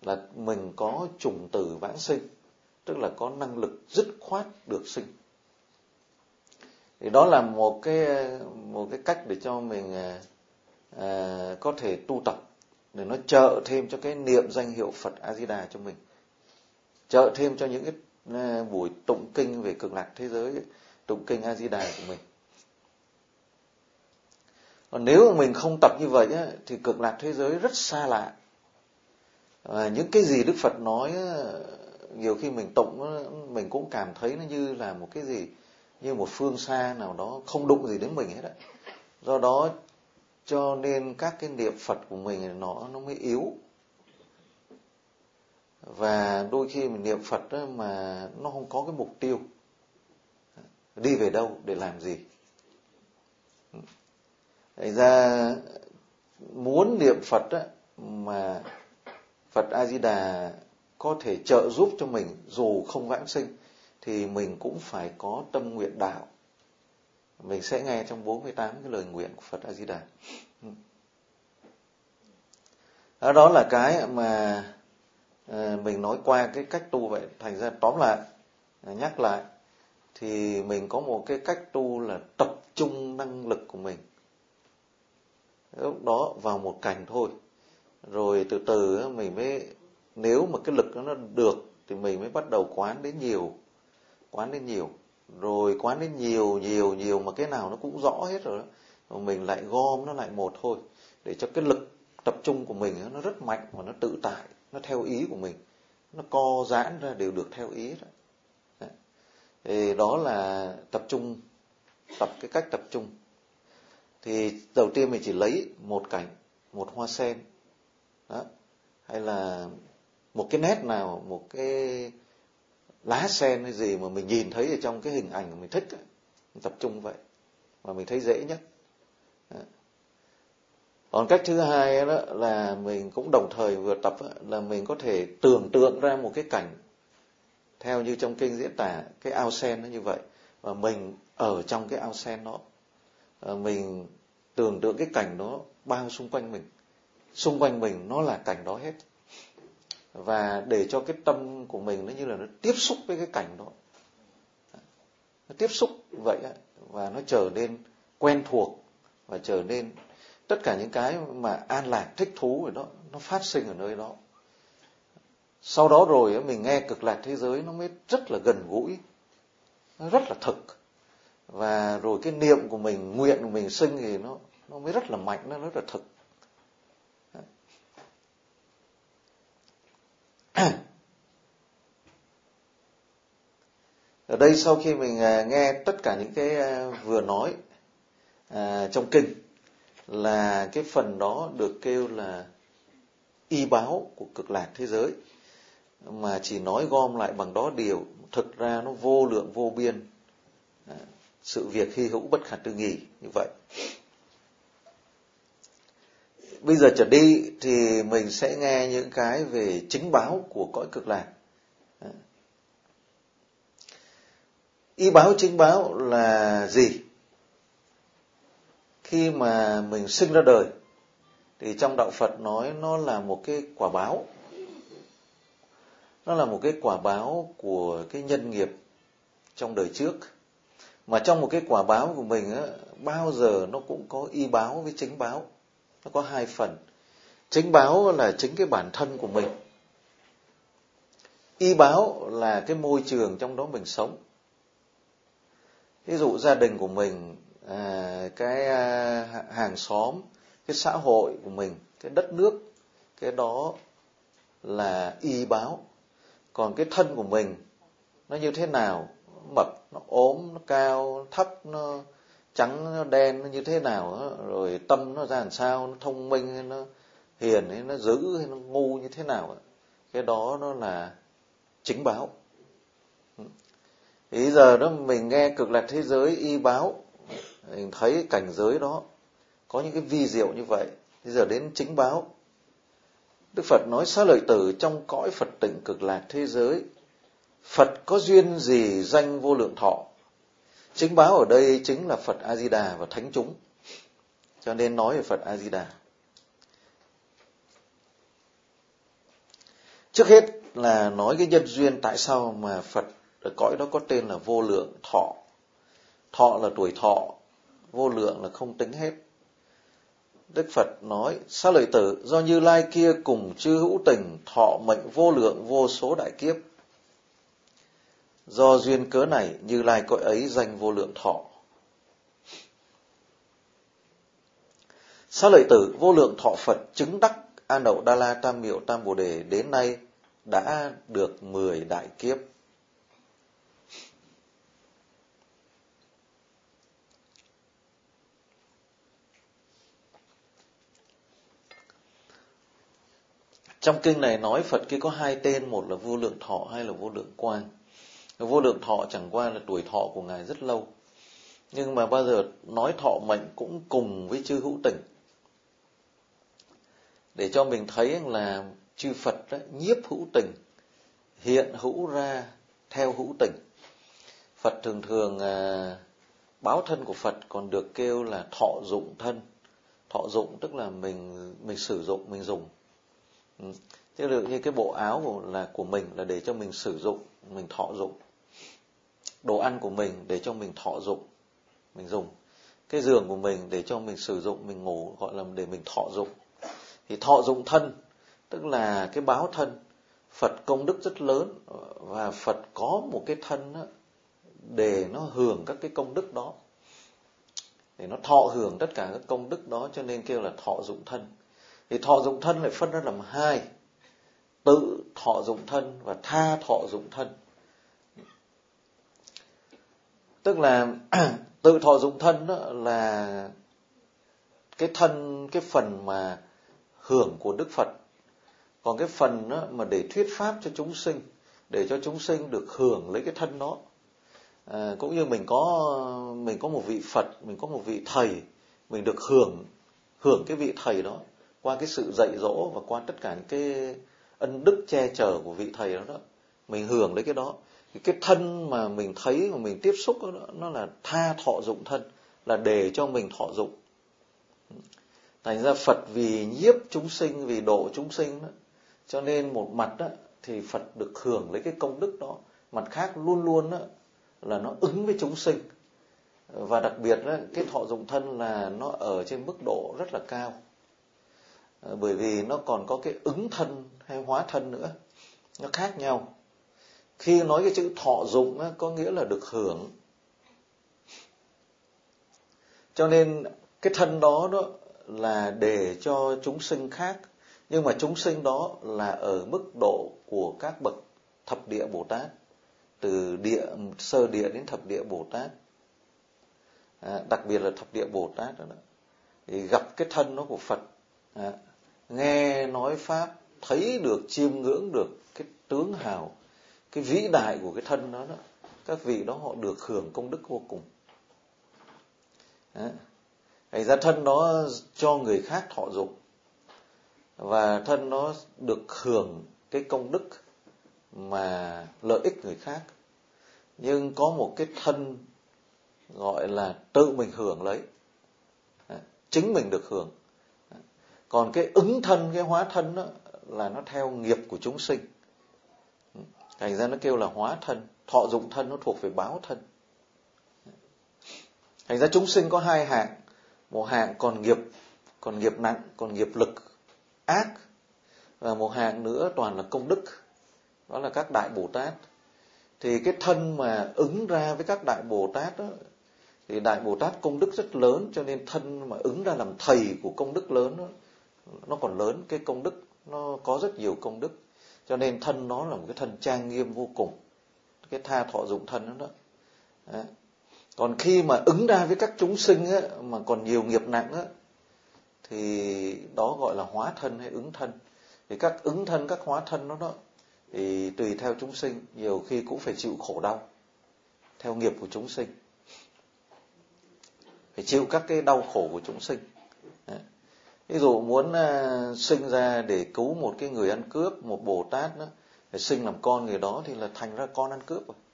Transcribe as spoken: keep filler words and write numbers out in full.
là mình có chủng tử vãng sinh, tức là có năng lực dứt khoát được sinh. Thì đó là một cái một cái cách để cho mình à, có thể tu tập, để nó trợ thêm cho cái niệm danh hiệu Phật A Di Đà cho mình, trợ thêm cho những cái à, buổi tụng kinh về cực lạc thế giới, tụng kinh A Di Đà của mình. Còn nếu mà mình không tập như vậy á, thì cực lạc thế giới rất xa lạ. À, những cái gì Đức Phật nói nhiều khi mình tụng mình cũng cảm thấy nó như là một cái gì, như một phương xa nào đó, không đụng gì đến mình hết á. Do đó cho nên các cái niệm Phật của mình nó nó mới yếu. Và đôi khi mình niệm Phật đó mà nó không có cái mục tiêu, đi về đâu, để làm gì. Thành ra muốn niệm Phật đó, mà Phật A Di Đà có thể trợ giúp cho mình dù không vãng sinh, thì mình cũng phải có tâm nguyện đạo. Mình sẽ nghe trong bốn mươi tám cái lời nguyện của Phật A Di Đà. Đó là cái mà mình nói qua cái cách tu vậy. Thành ra tóm lại, nhắc lại, thì mình có một cái cách tu là tập trung năng lực của mình. Lúc đó vào một cảnh thôi, rồi từ từ mình mới, nếu mà cái lực nó được thì mình mới bắt đầu quán đến nhiều, quán đến nhiều, rồi quán đến nhiều nhiều nhiều mà cái nào nó cũng rõ hết rồi đó, rồi mình lại gom nó lại một thôi, để cho cái lực tập trung của mình nó rất mạnh và nó tự tại, nó theo ý của mình, nó co giãn ra đều được theo ý đó. Thì đó là tập trung, tập cái cách tập trung. Thì đầu tiên mình chỉ lấy một cảnh, một hoa sen đó, hay là một cái nét nào, một cái lá sen hay gì mà mình nhìn thấy ở trong cái hình ảnh mà mình thích, mình tập trung vậy mà mình thấy dễ nhất. Đó. Còn cách thứ hai đó là mình cũng đồng thời vừa tập đó, là mình có thể tưởng tượng ra một cái cảnh theo như trong kinh diễn tả cái ao sen nó như vậy, và mình ở trong cái ao sen đó, mình tưởng tượng cái cảnh đó bao xung quanh mình, xung quanh mình nó là cảnh đó hết, và để cho cái tâm của mình nó như là nó tiếp xúc với cái cảnh đó, nó tiếp xúc vậy, và nó trở nên quen thuộc, và trở nên tất cả những cái mà an lạc thích thú rồi đó, nó phát sinh ở nơi đó. Sau đó rồi mình nghe cực lạc thế giới nó mới rất là gần gũi, nó rất là thực, và rồi cái niệm của mình, nguyện của mình sinh thì nó nó mới rất là mạnh, nó rất là thực. Ở đây sau khi mình nghe tất cả những cái vừa nói à, trong kinh, là cái phần đó được kêu là y báo của cực lạc thế giới, mà chỉ nói gom lại bằng đó điều, thực ra nó vô lượng vô biên, à, sự việc hy hữu bất khả tư nghị như vậy. Bây giờ trở đi thì mình sẽ nghe những cái về chính báo của cõi cực lạc. Y báo chính báo là gì? Khi mà mình sinh ra đời thì trong đạo Phật nói nó là một cái quả báo. Nó là một cái quả báo của cái nhân nghiệp trong đời trước. Mà trong một cái quả báo của mình á, bao giờ nó cũng có y báo với chính báo. Nó có hai phần. Chính báo là chính cái bản thân của mình. Y báo là cái môi trường trong đó mình sống. Ví dụ gia đình của mình, à, cái à, hàng xóm, cái xã hội của mình, cái đất nước, cái đó là y báo. Còn cái thân của mình nó như thế nào, nó mập, nó ốm, nó cao, nó thấp, nó trắng, nó đen, nó như thế nào đó. Rồi tâm nó ra làm sao, nó thông minh hay nó hiền hay nó dữ hay nó ngu như thế nào đó. Cái đó nó là chính báo. Thì giờ đó mình nghe cực lạc thế giới y báo, mình thấy cảnh giới đó có những cái vi diệu như vậy. Bây giờ đến chính báo. Đức Phật nói: Xá lợi tử, trong cõi Phật tịnh cực lạc thế giới, Phật có duyên gì danh vô lượng thọ. Chính báo ở đây chính là Phật A Di Đà và thánh chúng, cho nên nói về Phật A Di Đà. Trước hết là nói cái nhân duyên tại sao mà Phật ở cõi đó có tên là vô lượng thọ. Thọ là tuổi thọ, vô lượng là không tính hết. Đức Phật nói: Xá lợi tử, do Như Lai kia cùng chư hữu tình thọ mệnh vô lượng vô số đại kiếp. Do duyên cớ này, Như Lai cõi ấy danh vô lượng thọ. Xá lợi tử, vô lượng thọ Phật chứng đắc A Nậu Đa La Tam Miệu Tam Bồ Đề đến nay đã được mười đại kiếp. Trong kinh này nói Phật kia có hai tên, một là vô lượng thọ, hai là vô lượng quang. Vô lượng thọ chẳng qua là tuổi thọ của Ngài rất lâu, nhưng mà bao giờ nói thọ mệnh cũng cùng với chư hữu tình, để cho mình thấy là chư Phật đó, nhiếp hữu tình, hiện hữu ra theo hữu tình. Phật thường thường à, báo thân của Phật còn được kêu là thọ dụng thân. Thọ dụng tức là mình mình sử dụng, mình dùng. Ừ. Thế được như cái bộ áo của, là của mình là để cho mình sử dụng, mình thọ dụng. Đồ ăn của mình để cho mình thọ dụng, mình dùng. Cái giường của mình để cho mình sử dụng, mình ngủ, gọi là để mình thọ dụng. Thì thọ dụng thân tức là cái báo thân. Phật công đức rất lớn và Phật có một cái thân đó để nó hưởng các cái công đức đó, để nó thọ hưởng tất cả các công đức đó, cho nên kêu là thọ dụng thân. Thì thọ dụng thân lại phân ra làm hai: tự thọ dụng thân và tha thọ dụng thân. Tức là tự thọ dụng thân đó là cái thân, cái phần mà hưởng của Đức Phật. Còn cái phần đó mà để thuyết pháp cho chúng sinh, để cho chúng sinh được hưởng lấy cái thân đó. À, cũng như mình có mình có một vị Phật, mình có một vị thầy, mình được hưởng hưởng cái vị thầy đó qua cái sự dạy dỗ và qua tất cả những cái ân đức che chở của vị thầy đó, đó. Mình hưởng lấy cái đó. Thì cái thân mà mình thấy, mà mình tiếp xúc đó, nó là tha thọ dụng thân, là để cho mình thọ dụng. Thành ra Phật vì nhiếp chúng sinh, vì độ chúng sinh đó, cho nên một mặt đó, thì Phật được hưởng lấy cái công đức đó, mặt khác luôn luôn đó, là nó ứng với chúng sinh. Và đặc biệt đó, cái thọ dụng thân là nó ở trên mức độ rất là cao, bởi vì nó còn có cái ứng thân hay hóa thân nữa, nó khác nhau. Khi nói cái chữ thọ dụng đó, có nghĩa là được hưởng, cho nên cái thân đó đó là để cho chúng sinh khác, nhưng mà chúng sinh đó là ở mức độ của các bậc thập địa Bồ Tát, từ địa sơ địa đến thập địa Bồ Tát. À, đặc biệt là thập địa Bồ Tát đó, đó. Thì gặp cái thân đó của Phật, à, nghe nói pháp, thấy được, chiêm ngưỡng được cái tướng hào, cái vĩ đại của cái thân đó, đó. Các vị đó họ được hưởng công đức vô cùng. Thành ra thân đó cho người khác thọ dụng, và thân nó được hưởng cái công đức mà lợi ích người khác. Nhưng có một cái thân gọi là tự mình hưởng lấy, chính mình được hưởng. Còn cái ứng thân, cái hóa thân đó, là nó theo nghiệp của chúng sinh. Thành ra nó kêu là hóa thân. Thọ dụng thân nó thuộc về báo thân. Thành ra chúng sinh có hai hạng. Một hạng còn nghiệp, còn nghiệp nặng, còn nghiệp lực ác. Và một hạng nữa toàn là công đức, đó là các đại Bồ Tát. Thì cái thân mà ứng ra với các đại Bồ Tát đó, thì đại Bồ Tát công đức rất lớn, cho nên thân mà ứng ra làm thầy của công đức lớn đó, nó còn lớn. Cái công đức nó có rất nhiều công đức, cho nên thân nó là một cái thân trang nghiêm vô cùng, cái tha thọ dụng thân đó, đó. Đấy. Còn khi mà ứng ra với các chúng sinh á, mà còn nhiều nghiệp nặng á, thì đó gọi là hóa thân hay ứng thân. Thì các ứng thân, các hóa thân đó, đó thì tùy theo chúng sinh, nhiều khi cũng phải chịu khổ đau theo nghiệp của chúng sinh, phải chịu các cái đau khổ của chúng sinh. Đấy. Ví dụ muốn uh, sinh ra để cứu một cái người ăn cướp, một Bồ Tát đó, để sinh làm con người đó, thì là thành ra con ăn cướp rồi.